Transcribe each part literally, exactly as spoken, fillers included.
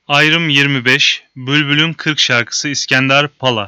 Ayrım yirmi beş, Bülbül'ün kırk şarkısı İskender Pala.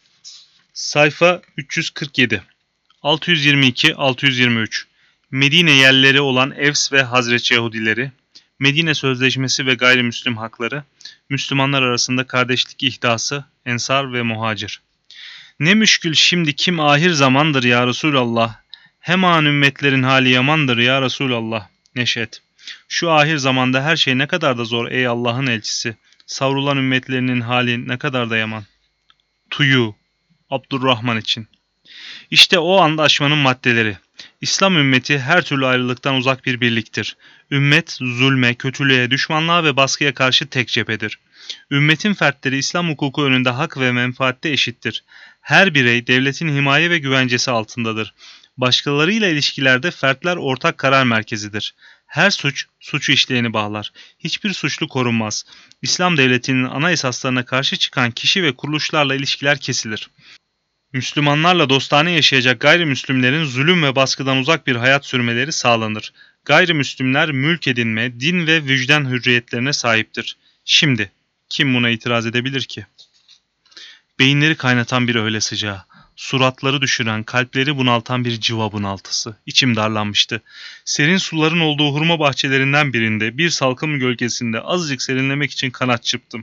Sayfa üç yüz kırk yedi. altı yüz yirmi iki altı yüz yirmi üç. Medine yerleri olan Evs ve Hazreç Yahudileri, Medine Sözleşmesi ve gayrimüslim hakları, Müslümanlar arasında kardeşlik ihdası, Ensar ve Muhacir. Ne müşkül şimdi kim ahir zamandır ya Resulallah, hemen ümmetlerin hali yamandır ya Resulallah. Neşet. Şu ahir zamanda her şey ne kadar da zor ey Allah'ın elçisi. Savrulan ümmetlerinin hali ne kadar da yaman. Tuyu. Abdurrahman için. İşte o antlaşmanın maddeleri. İslam ümmeti her türlü ayrılıktan uzak bir birliktir. Ümmet zulme, kötülüğe, düşmanlığa ve baskıya karşı tek cephedir. Ümmetin fertleri İslam hukuku önünde hak ve menfaatte eşittir. Her birey devletin himaye ve güvencesi altındadır. Başkalarıyla ilişkilerde fertler ortak karar merkezidir. Her suç, suçu işleyeni bağlar. Hiçbir suçlu korunmaz. İslam devletinin ana esaslarına karşı çıkan kişi ve kuruluşlarla ilişkiler kesilir. Müslümanlarla dostane yaşayacak gayrimüslimlerin zulüm ve baskıdan uzak bir hayat sürmeleri sağlanır. Gayrimüslimler mülk edinme, din ve vicdan hürriyetlerine sahiptir. Şimdi, kim buna itiraz edebilir ki? Beyinleri kaynatan bir öğle sıcağı. Suratları düşüren, kalpleri bunaltan bir civa bunaltısı. İçim darlanmıştı. Serin suların olduğu hurma bahçelerinden birinde, bir salkım gölgesinde azıcık serinlemek için kanat çırptım.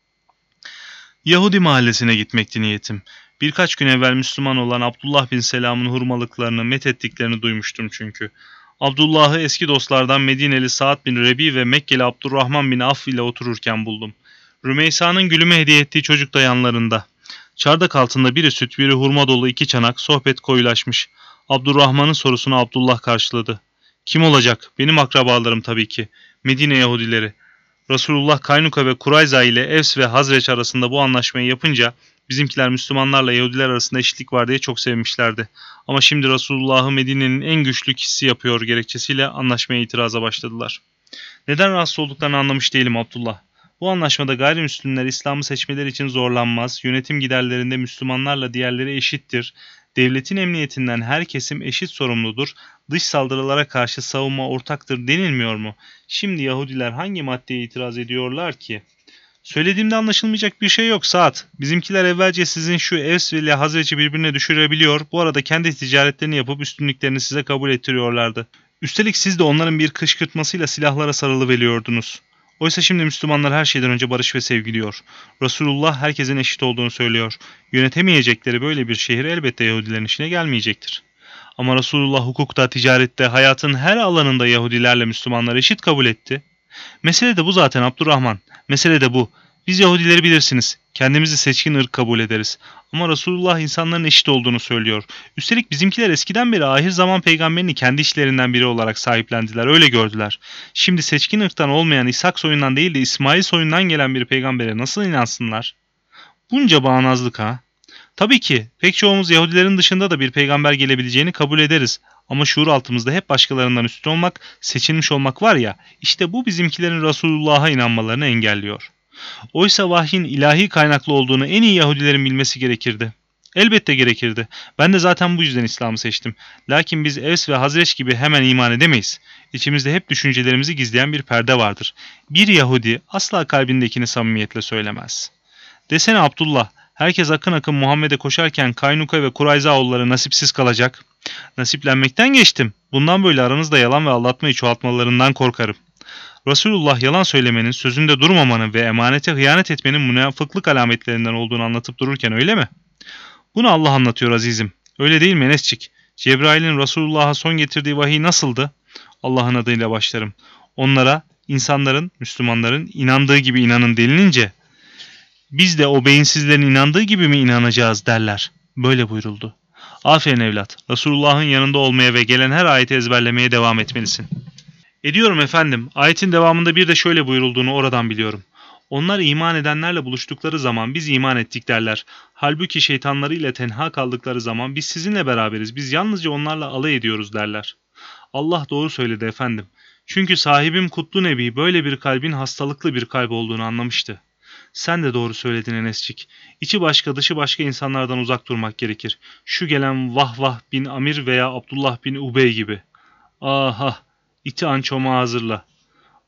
Yahudi mahallesine gitmekti niyetim. Birkaç gün evvel Müslüman olan Abdullah bin Selam'ın hurmalıklarını methettiklerini duymuştum çünkü. Abdullah'ı eski dostlardan Medineli Sa'd bin Rebi ve Mekkeli Abdurrahman bin Avf ile otururken buldum. Rümeysa'nın gülüme hediye ettiği çocuk da yanlarında. Çardak altında biri süt, biri hurma dolu iki çanak, sohbet koyulaşmış. Abdurrahman'ın sorusunu Abdullah karşıladı. Kim olacak? Benim akrabalarım tabii ki. Medine Yahudileri. Resulullah Kaynuka ve Kurayza ile Evs ve Hazreç arasında bu anlaşmayı yapınca bizimkiler Müslümanlarla Yahudiler arasında eşitlik var diye çok sevmişlerdi. Ama şimdi Resulullah'ı Medine'nin en güçlü kişisi yapıyor gerekçesiyle anlaşmaya itiraza başladılar. Neden rahatsız olduklarını anlamış değilim Abdullah. Bu anlaşmada gayrimüslimler İslam'ı seçmeleri için zorlanmaz, yönetim giderlerinde Müslümanlarla diğerleri eşittir, devletin emniyetinden her kesim eşit sorumludur, dış saldırılara karşı savunma ortaktır denilmiyor mu? Şimdi Yahudiler hangi maddeye itiraz ediyorlar ki? Söylediğimde anlaşılmayacak bir şey yok Sa'd. Bizimkiler evvelce sizin şu Evs ile Hazreç'i birbirine düşürebiliyor, bu arada kendi ticaretlerini yapıp üstünlüklerini size kabul ettiriyorlardı. Üstelik siz de onların bir kışkırtmasıyla silahlara sarılıveriyordunuz. Oysa şimdi Müslümanlar her şeyden önce barış ve sevgi diyor. Resulullah herkesin eşit olduğunu söylüyor. Yönetemeyecekleri böyle bir şehir elbette Yahudilerin işine gelmeyecektir. Ama Resulullah hukukta, ticarette, hayatın her alanında Yahudilerle Müslümanları eşit kabul etti. Mesele de bu zaten Abdurrahman. Mesele de bu. Biz Yahudileri bilirsiniz. Kendimizi seçkin ırk kabul ederiz. Ama Resulullah insanların eşit olduğunu söylüyor. Üstelik bizimkiler eskiden beri ahir zaman peygamberini kendi işlerinden biri olarak sahiplendiler. Öyle gördüler. Şimdi seçkin ırktan olmayan İshak soyundan değil de İsmail soyundan gelen bir peygambere nasıl inansınlar? Bunca bağnazlık ha? Tabii ki pek çoğumuz Yahudilerin dışında da bir peygamber gelebileceğini kabul ederiz. Ama şuur altımızda hep başkalarından üstün olmak, seçilmiş olmak var ya, işte bu bizimkilerin Resulullah'a inanmalarını engelliyor. Oysa vahyin ilahi kaynaklı olduğunu en iyi Yahudilerin bilmesi gerekirdi. Elbette gerekirdi. Ben de zaten bu yüzden İslam'ı seçtim. Lakin biz Evs ve Hazreç gibi hemen iman edemeyiz. İçimizde hep düşüncelerimizi gizleyen bir perde vardır. Bir Yahudi asla kalbindekini samimiyetle söylemez. Desene Abdullah, herkes akın akın Muhammed'e koşarken Kaynuka ve Kurayza oğulları nasipsiz kalacak. Nasiplenmekten geçtim. Bundan böyle aranızda yalan ve aldatmayı çoğaltmalarından korkarım. Resulullah yalan söylemenin, sözünde durmamanın ve emanete hıyanet etmenin münafıklık alametlerinden olduğunu anlatıp dururken öyle mi? Bunu Allah anlatıyor azizim. Öyle değil mi Enesçik? Cebrail'in Resulullah'a son getirdiği vahiy nasıldı? Allah'ın adıyla başlarım. Onlara, insanların, Müslümanların inandığı gibi inanın denilince, biz de o beyinsizlerin inandığı gibi mi inanacağız derler. Böyle buyuruldu. Aferin evlat. Resulullah'ın yanında olmaya ve gelen her ayeti ezberlemeye devam etmelisin. Ediyorum efendim. Ayetin devamında bir de şöyle buyurulduğunu oradan biliyorum. Onlar iman edenlerle buluştukları zaman biz iman ettik derler. Halbuki şeytanlarıyla tenha kaldıkları zaman biz sizinle beraberiz. Biz yalnızca onlarla alay ediyoruz derler. Allah doğru söyledi efendim. Çünkü sahibim Kutlu Nebi böyle bir kalbin hastalıklı bir kalp olduğunu anlamıştı. Sen de doğru söyledin Enesçik. İçi başka dışı başka insanlardan uzak durmak gerekir. Şu gelen Vahvah bin Amir veya Abdullah bin Ubey gibi. Aha, iti an çomağı hazırla.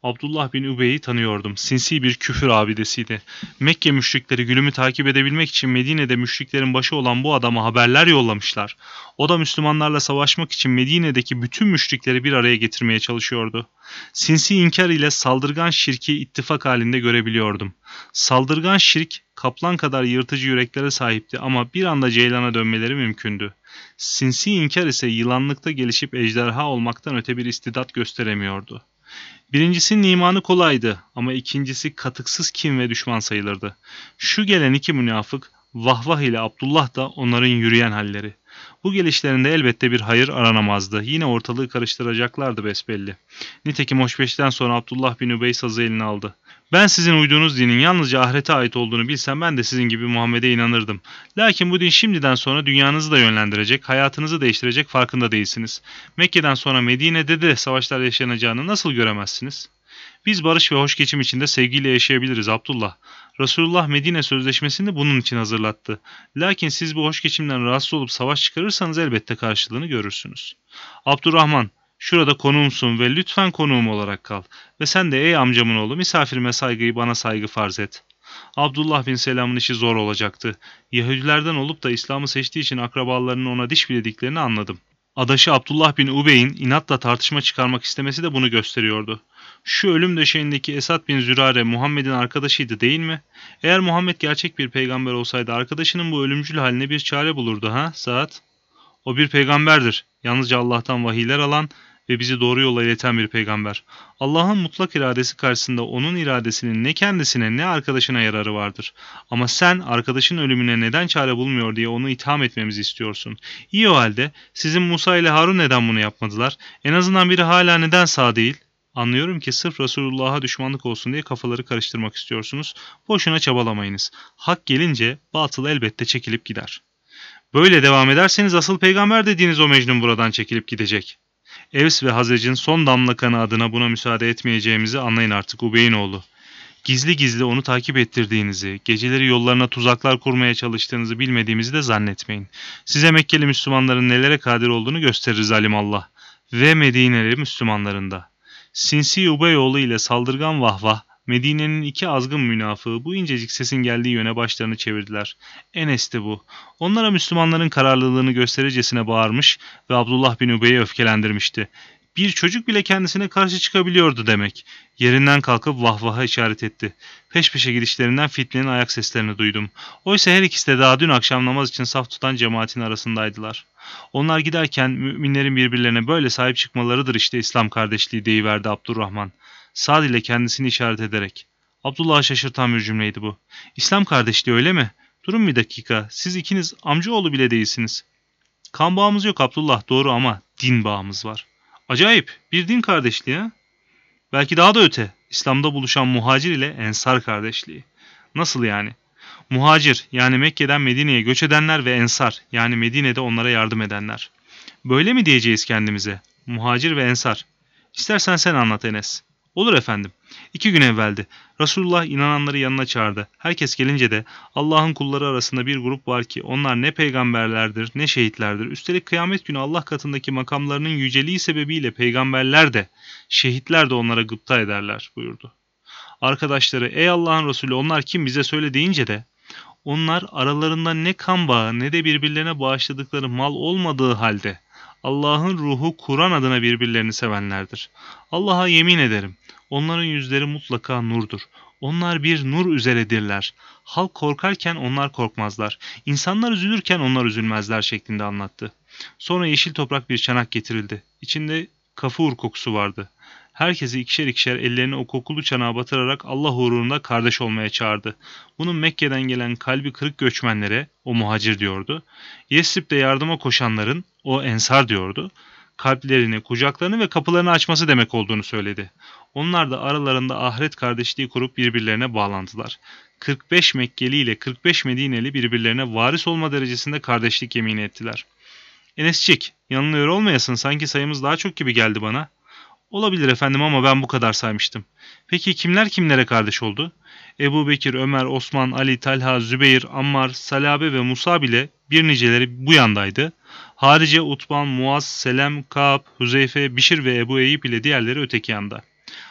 Abdullah bin Übey'i tanıyordum. Sinsi bir küfür abidesiydi. Mekke müşrikleri Gülüm'ü takip edebilmek için Medine'de müşriklerin başı olan bu adama haberler yollamışlar. O da Müslümanlarla savaşmak için Medine'deki bütün müşrikleri bir araya getirmeye çalışıyordu. Sinsi inkar ile saldırgan şirki ittifak halinde görebiliyordum. Saldırgan şirk kaplan kadar yırtıcı yüreklere sahipti ama bir anda ceylana dönmeleri mümkündü. Sinsi inkar ise yılanlıkta gelişip ejderha olmaktan öte bir istidat gösteremiyordu. Birincisinin imanı kolaydı ama ikincisi katıksız kin ve düşman sayılırdı. Şu gelen iki münafık Vahvah ile Abdullah da onların yürüyen halleri. Bu gelişlerinde elbette bir hayır aranamazdı. Yine ortalığı karıştıracaklardı besbelli. Nitekim hoşbeşten sonra Abdullah bin Übey sazı eline aldı. Ben sizin uyduğunuz dinin yalnızca ahirete ait olduğunu bilsem ben de sizin gibi Muhammed'e inanırdım. Lakin bu din şimdiden sonra dünyanızı da yönlendirecek, hayatınızı değiştirecek farkında değilsiniz. Mekke'den sonra Medine'de de savaşlar yaşanacağını nasıl göremezsiniz? Biz barış ve hoş geçim içinde sevgiyle yaşayabiliriz Abdullah. Resulullah Medine Sözleşmesi'ni bunun için hazırlattı. Lakin siz bu hoş geçimden rahatsız olup savaş çıkarırsanız elbette karşılığını görürsünüz. Abdurrahman, şurada konuğumsun ve lütfen konuğum olarak kal. Ve sen de ey amcamın oğlu misafirime saygıyı bana saygı farz et. Abdullah bin Selam'ın işi zor olacaktı. Yahudilerden olup da İslam'ı seçtiği için akrabalarının ona diş bilediklerini anladım. Adaşı Abdullah bin Ubey'in inatla tartışma çıkarmak istemesi de bunu gösteriyordu. Şu ölüm döşeğindeki Esad bin Zürare Muhammed'in arkadaşıydı değil mi? Eğer Muhammed gerçek bir peygamber olsaydı arkadaşının bu ölümcül haline bir çare bulurdu ha Saad? O bir peygamberdir. Yalnızca Allah'tan vahiyler alan ve bizi doğru yola ileten bir peygamber. Allah'ın mutlak iradesi karşısında onun iradesinin ne kendisine ne arkadaşına yararı vardır. Ama sen arkadaşın ölümüne neden çare bulmuyor diye onu itham etmemizi istiyorsun. İyi o halde sizin Musa ile Harun neden bunu yapmadılar? En azından biri hala neden sağ değil? Anlıyorum ki sırf Resulullah'a düşmanlık olsun diye kafaları karıştırmak istiyorsunuz. Boşuna çabalamayınız. Hak gelince batıl elbette çekilip gider. Böyle devam ederseniz asıl peygamber dediğiniz o Mecnun buradan çekilip gidecek. Evs ve Hazrec'in son damla kanı adına buna müsaade etmeyeceğimizi anlayın artık Ubey'in oğlu. Gizli gizli onu takip ettirdiğinizi, geceleri yollarına tuzaklar kurmaya çalıştığınızı bilmediğimizi de zannetmeyin. Size Mekkeli Müslümanların nelere kadir olduğunu gösteririz alimallah. Ve Medineli Müslümanların da. Sinsi Ubeyoğlu ile saldırgan Vahvah, Medine'nin iki azgın münafığı bu incecik sesin geldiği yöne başlarını çevirdiler. Enes'ti bu. Onlara Müslümanların kararlılığını göstericesine bağırmış ve Abdullah bin Übey'i öfkelendirmişti. Bir çocuk bile kendisine karşı çıkabiliyordu demek. Yerinden kalkıp Vahvah'a işaret etti. Peş peşe gidişlerinden fitnenin ayak seslerini duydum. Oysa her ikisi de daha dün akşam namaz için saf tutan cemaatin arasındaydılar. Onlar giderken müminlerin birbirlerine böyle sahip çıkmalarıdır işte İslam kardeşliği deyiverdi Abdurrahman. Sa'd ile kendisini işaret ederek. Abdullah'ı şaşırtan bir cümleydi bu. İslam kardeşliği öyle mi? Durun bir dakika. Siz ikiniz amcaoğlu bile değilsiniz. Kan bağımız yok Abdullah doğru ama din bağımız var. Acayip. Bir din kardeşliği ha? Belki daha da öte. İslam'da buluşan muhacir ile ensar kardeşliği. Nasıl yani? Muhacir yani Mekke'den Medine'ye göç edenler ve ensar yani Medine'de onlara yardım edenler. Böyle mi diyeceğiz kendimize? Muhacir ve ensar. İstersen sen anlat Enes. Olur efendim. İki gün evveldi. Resulullah inananları yanına çağırdı. Herkes gelince de Allah'ın kulları arasında bir grup var ki onlar ne peygamberlerdir ne şehitlerdir. Üstelik kıyamet günü Allah katındaki makamlarının yüceliği sebebiyle peygamberler de şehitler de onlara gıpta ederler buyurdu. Arkadaşları ey Allah'ın Resulü onlar kim bize söyle deyince de onlar aralarında ne kan bağı ne de birbirlerine bağışladıkları mal olmadığı halde Allah'ın ruhu Kur'an adına birbirlerini sevenlerdir. Allah'a yemin ederim. Onların yüzleri mutlaka nurdur. Onlar bir nur üzeredirler. Halk korkarken onlar korkmazlar. İnsanlar üzülürken onlar üzülmezler şeklinde anlattı. Sonra yeşil toprak bir çanak getirildi. İçinde kafur kokusu vardı. Herkesi ikişer ikişer ellerini o kokulu çanağa batırarak Allah uğrunda kardeş olmaya çağırdı. Bunun Mekke'den gelen kalbi kırık göçmenlere o muhacir diyordu. Yesrib'de yardıma koşanların o ensar diyordu. Kalplerini, kucaklarını ve kapılarını açması demek olduğunu söyledi. Onlar da aralarında ahiret kardeşliği kurup birbirlerine bağlandılar. kırk beş Mekkeli ile kırk beş Medineli birbirlerine varis olma derecesinde kardeşlik yemini ettiler. Enesçik, yanılıyor olmayasın sanki sayımız daha çok gibi geldi bana. Olabilir efendim ama ben bu kadar saymıştım. Peki kimler kimlere kardeş oldu? Ebu Bekir, Ömer, Osman, Ali, Talha, Zübeyir, Ammar, Salabe ve Musa bile bir niceleri bu yandaydı. Harice, Utban, Muaz, Selem, Ka'b, Hüzeyfe, Bişir ve Ebu Eyyub ile diğerleri öteki yanda.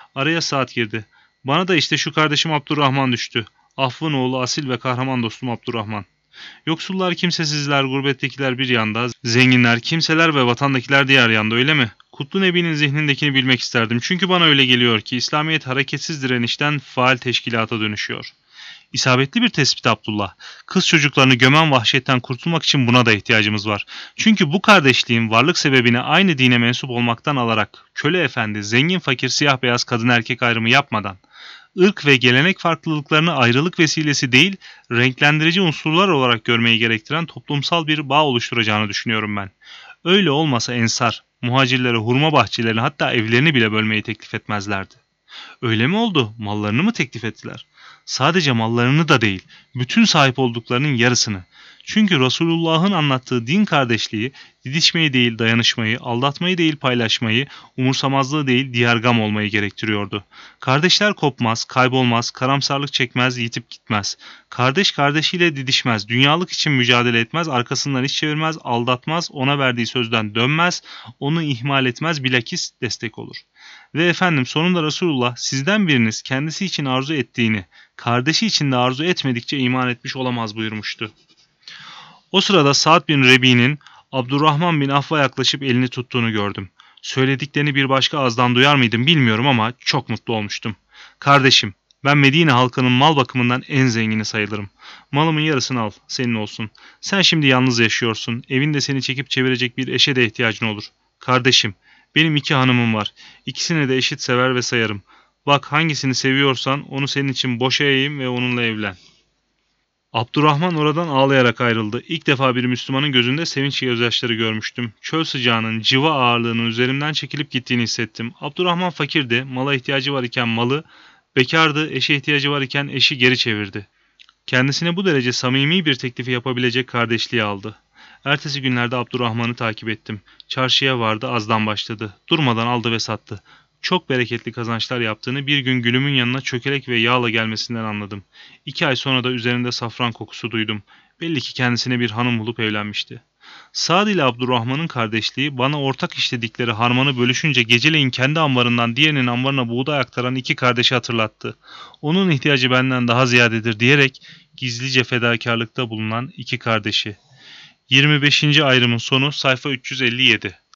Araya Saat girdi. Bana da işte şu kardeşim Abdurrahman düştü. Affın oğlu asil ve kahraman dostum Abdurrahman. Yoksullar, kimsesizler, gurbettekiler bir yanda, zenginler, kimseler ve vatandakiler diğer yanda, öyle mi? Kutlu Nebi'nin zihnindekini bilmek isterdim. Çünkü bana öyle geliyor ki İslamiyet hareketsiz direnişten faal teşkilata dönüşüyor. İsabetli bir tespit Abdullah. Kız çocuklarını gömen vahşetten kurtulmak için buna da ihtiyacımız var. Çünkü bu kardeşliğin varlık sebebini aynı dine mensup olmaktan alarak, köle efendi, zengin fakir, siyah beyaz, kadın erkek ayrımı yapmadan, ırk ve gelenek farklılıklarını ayrılık vesilesi değil, renklendirici unsurlar olarak görmeyi gerektiren toplumsal bir bağ oluşturacağını düşünüyorum ben. Öyle olmasa Ensar, muhacirlere hurma bahçelerini, hatta evlerini bile bölmeyi teklif etmezlerdi. Öyle mi oldu? Mallarını mı teklif ettiler? Sadece mallarını da değil, bütün sahip olduklarının yarısını. Çünkü Resulullah'ın anlattığı din kardeşliği, didişmeyi değil dayanışmayı, aldatmayı değil paylaşmayı, umursamazlığı değil diyargam olmayı gerektiriyordu. Kardeşler kopmaz, kaybolmaz, karamsarlık çekmez, yitip gitmez. Kardeş kardeşiyle didişmez, dünyalık için mücadele etmez, arkasından iş çevirmez, aldatmaz, ona verdiği sözden dönmez, onu ihmal etmez, bilakis destek olur. Ve efendim sonunda Resulullah sizden biriniz kendisi için arzu ettiğini, kardeşi için de arzu etmedikçe iman etmiş olamaz buyurmuştu. O sırada Sa'd bin Rebi'nin Abdurrahman bin Aff'a yaklaşıp elini tuttuğunu gördüm. Söylediklerini bir başka ağızdan duyar mıydım bilmiyorum ama çok mutlu olmuştum. Kardeşim, ben Medine halkının mal bakımından en zengini sayılırım. Malımın yarısını al, senin olsun. Sen şimdi yalnız yaşıyorsun, evinde seni çekip çevirecek bir eşe de ihtiyacın olur. Kardeşim, benim iki hanımım var. İkisini de eşit sever ve sayarım. Bak hangisini seviyorsan onu senin için boşayayım ve onunla evlen. Abdurrahman oradan ağlayarak ayrıldı. İlk defa bir Müslümanın gözünde sevinç gözyaşları görmüştüm. Çöl sıcağının, civa ağırlığının üzerimden çekilip gittiğini hissettim. Abdurrahman fakirdi, mala ihtiyacı var iken malı, bekardı, eşe ihtiyacı var iken eşi geri çevirdi. Kendisine bu derece samimi bir teklifi yapabilecek kardeşliği aldı. Ertesi günlerde Abdurrahman'ı takip ettim. Çarşıya vardı, azdan başladı. Durmadan aldı ve sattı. Çok bereketli kazançlar yaptığını bir gün gülümün yanına çökelek ve yağla gelmesinden anladım. İki ay sonra da üzerinde safran kokusu duydum. Belli ki kendisine bir hanım bulup evlenmişti. Sa'd ile Abdurrahman'ın kardeşliği bana ortak işledikleri harmanı bölüşünce geceleyin kendi ambarından diğerinin ambarına buğday aktaran iki kardeşi hatırlattı. Onun ihtiyacı benden daha ziyadedir diyerek gizlice fedakarlıkta bulunan iki kardeşi. yirmi beşinci ayrımın sonu sayfa üç yüz elli yedi.